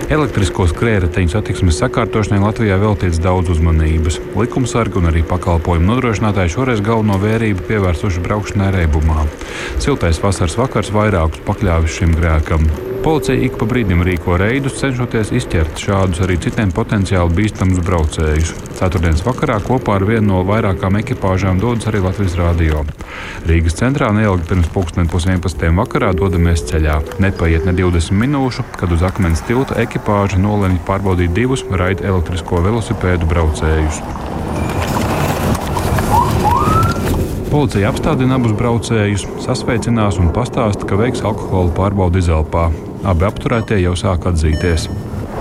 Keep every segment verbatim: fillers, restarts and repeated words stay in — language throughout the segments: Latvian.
Elektrisko skrējēju satiksmes sakārtošanai Latvijā veltīts daudz uzmanības. Likumsargi un arī pakalpojumu nodrošinātāji šoreiz galveno vērību pievērsuši braukšanai reibumā. Siltais vasaras vakars vairākus pakļāvis šim grēkam. Policija ik pa brīdim rīko reidus, cenšoties izķert šādus arī citiem potenciāli bīstamus braucējus. Ceturtdienas vakarā kopā ar vienu no vairākām ekipāžām dodas arī Latvijas radio. Rīgas centrā neilgi pirms pulksten pus vienpadsmitiem vakarā dodamies ceļā. Nepaiet ne divdesmit minūšu, kad uz Akmens tilta ekipāža nolemj pārbaudīt divus raida elektrisko velosipēdu braucējus. Policija apstādina abus braucējus, sasveicinās un pastāsta, ka veiks alkohola pārbaudi Izelpā. Abi apturētie jau sāk atzīties.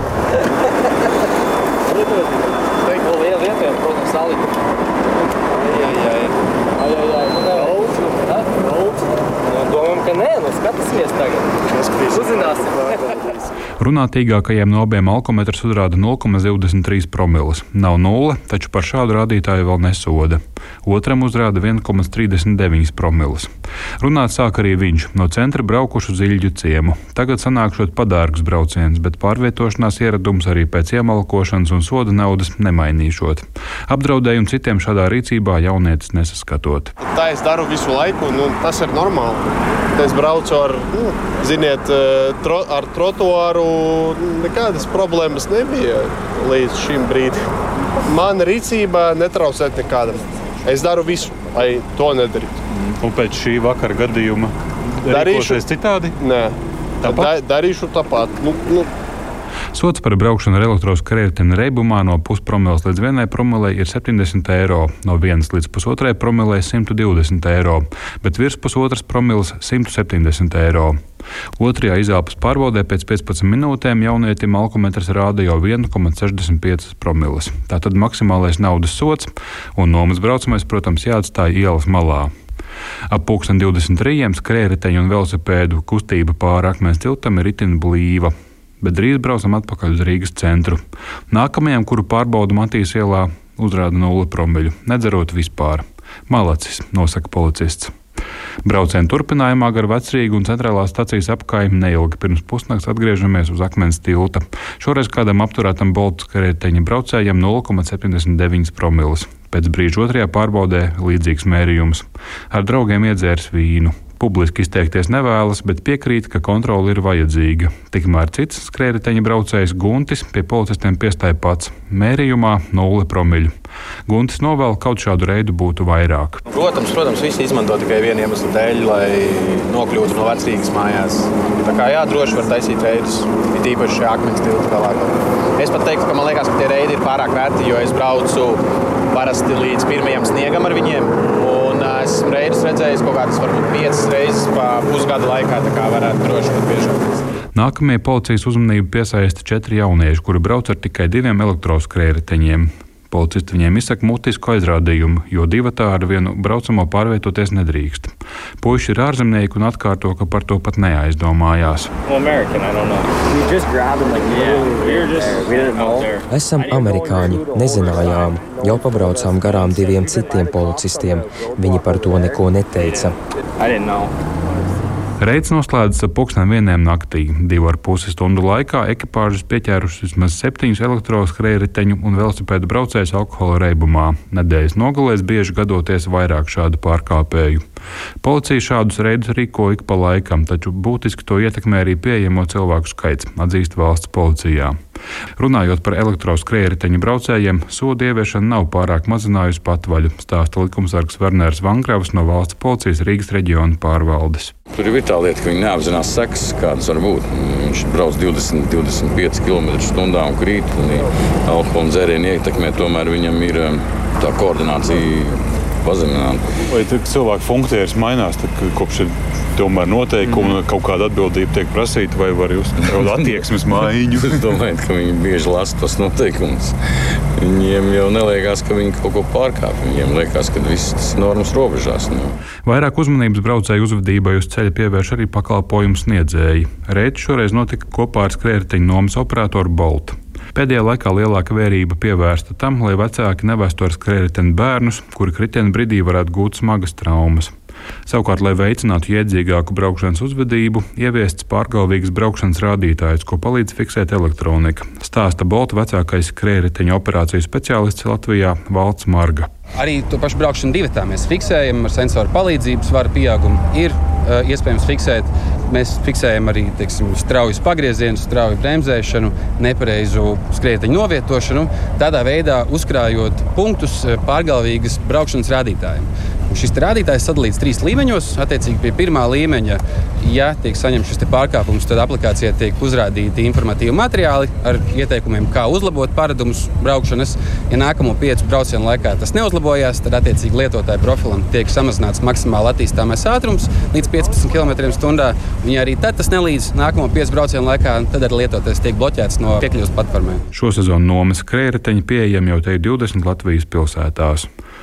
Runātīgākajiem no abiem alkometrs uzrāda nulle komats divdesmit trīs promilus. Nav nulle, taču par šādu rādītāju vēl nesoda. Otram uzrāda viens komats trīsdesmit deviņas promilus. Runāt sāk arī viņš, no centra braukuši uz Iļģu ciemu. Tagad sanākšot padārgs brauciens, bet pārvietošanās ieradums arī pēc iemalkošanas un soda naudas nemainīšot. Apdraudējumu citiem šādā rīcībā jaunietis nesaskatot. Tā es daru visu laiku, nu, tas ir normāli. Es braucu ar, nu, ziniet, tro, ar trotuāru, nekādas problēmas nebija līdz šim brīdim. Mana rīcība netraucēt nekādam. Es daru visu, lai to nedarītu. Un pēc šī vakara gadījuma rīkosies citādi? Nē, da, darīšu tāpat. Nu, nu. Sods par braukšanu ar elektroskrējēju reibumā no puspromils līdz vienai promilei ir septiņdesmit eiro, no vienas līdz pusotrai promilei simt divdesmit eiro, bet virs pusotras promiles simt septiņdesmit eiro. Otrajā Izelpas pārbaudē pēc piecpadsmit minūtēm jaunietim alkometrs rāda jau viens komats sešdesmit piecas promiles. Tātad maksimālais naudas sods un nomas braucamais, protams, jāatstāj ielas malā. Ap pulksten divdesmit trījiem skrējēju un velosipēdu kustība pāri Akmens tiltam ir itin blīva. Bet drīz braucam atpakaļ uz Rīgas centru. Nākamajam, kuru pārbaudu Matīs ielā, uzrāda nulle promiļu, nedzerot vispār. Malacis, nosaka policists. Braucienu turpinājumā gar Vecrīgu un centrālās stacijas apkaimi neilgi pirms pusnakts atgriežamies uz Akmens tilta. Šoreiz kādam apturētam Boltas skrējēju braucējam nulle komats septiņdesmit deviņas promiles. Pēc brīža otrajā pārbaudē līdzīgs mērījums. Ar draugiem iedzērs vīnu. Publiski izteikties nevēlas, bet piekrīt, ka kontrole ir vajadzīga. Tikmēr cits skrējēju braucējs Guntis pie policistiem piestāja pats. Mērījumā nulle promiļu. Guntis novēl, kaut šādu reidu būtu vairāk. Protams, protams, visi izmanto tikai vienu iemeslu dēļ, lai nokļūtu no Vecrīgas mājās. Tā kā jā, droši var taisīt reidus, it īpaši šajā Akmens tilta galā. Es pat teiktu, ka man liekas, ka tie reidi ir pārāk vērti, jo es braucu parasti līdz pirmajam sniegam ar viņiem. Un esmu reidus redzējis kaut kādas varbūt piecas reizes pa pusgada laikā, tā kā varētu droši būt biežāk. Nākamie policijas uzmanību piesaista četri jaunieši, kuri brauc ar tikai diviem elektroskrējēju. Policisti viņiem izsaka mutisku aizrādījumu, jo divatā ar vienu braucamo pārvietoties nedrīkst. Puiši ir ārzemnieki un atkārto, ka par to pat neaizdomājās. Esam amerikāņi, nezinājām. Jau pabraucām garām diviem citiem policistiem. Viņi par to neko neteica. Reids noslēdzas ap pulksten vieniem naktī. Divu ar pusi stundu laikā ekipāžas pieķērušas vismaz septiņus elektroskrējēju un velosipēdu braucējus alkohola reibumā. Nedēļas nogalēs bieži gadoties vairāk šādu pārkāpēju. Policija šādus reidus rīko ik pa laikam, taču būtiski to ietekmē arī pieejamo cilvēku skaits, atzīst valsts policijā. Runājot par elektroskrējēju braucējiem, sodu ieviešana nav pārāk mazinājusi patvaļu, stāsta likumsargs Werners Vangravs no valsts policijas Rīgas reģiona pārvaldes. Tur ir tā lieta, ka viņi neapzinās sekas, kādas var būt. Viņš brauc divdesmit, divdesmit pieci kilometri stundā un krīt, un alkohola dzērienu ietekmē, tomēr viņam ir tā koordinācija pazemināta. Vai cilvēku funkcijas mainās, tad kopš ir tomēr noteikumi, mm. kaut kāda atbildība tiek prasīta, vai var jūs kaut attieksmes maiņu? Es domāju, ka viņi bieži lasa tos noteikumus. Viņiem jau neliekās, ka viņi kaut ko pārkāp. Viņiem liekas, ka viss tas normas robežās. Nu. Vairāk uzmanības braucēju uzvedībai uz ceļa pievērš arī pakalpojumu sniedzēji. Reidi šoreiz notika kopā ar skrējēju nomas operatoru Boltu. Pēdējā laikā lielāka vērība pievērsta tam, lai vecāki nevestu ar skrējēju bērnus, kuri kritiena brīdī varētu gūt smagas traumas. Savukārt, lai veicinātu jēdzīgāku braukšanas uzvedību, ieviests pārgalvīgas braukšanas rādītājs, ko palīdz fiksēt elektronika, stāsta Bolta vecākais skrējriteņu operāciju speciālists Latvijā Valds Marga. Arī to pašu braukšanu divatā mēs fiksējam ar sensoru palīdzību, svara pieaugumu ir uh, iespējams fiksēt. Mēs fiksējam arī, teiksim, straujus pagriezienus, strauju bremzēšanu, nepareizu skrējriteņu novietošanu, tādā veidā uzkrājot punktus pārgalvīgas braukšanas rādītājiem. Un šis rādītājs sadalīts trīs līmeņos. Attiecīgi pie pirmā līmeņa, ja tiek saņemts šis pārkāpums, tad aplikācijā tiek uzrādīti informatīvi materiāli ar ieteikumiem, kā uzlabot paradumus braukšanas. Ja nākamo piecu braucienu laikā tas neuzlabojās, tad attiecīgi lietotāja profilam tiek samazināts maksimāli attīstāmais ātrums līdz piecpadsmit kilometriem stundā. Un ja arī tad tas nelīdz nākamo piecu braucienu laikā, tad arī lietotājs tiek bloķēts no piekļuves platformai. Šo sezonu nomas skrējriteņi pieejami jau te divdesmit Latvijas pilsētās.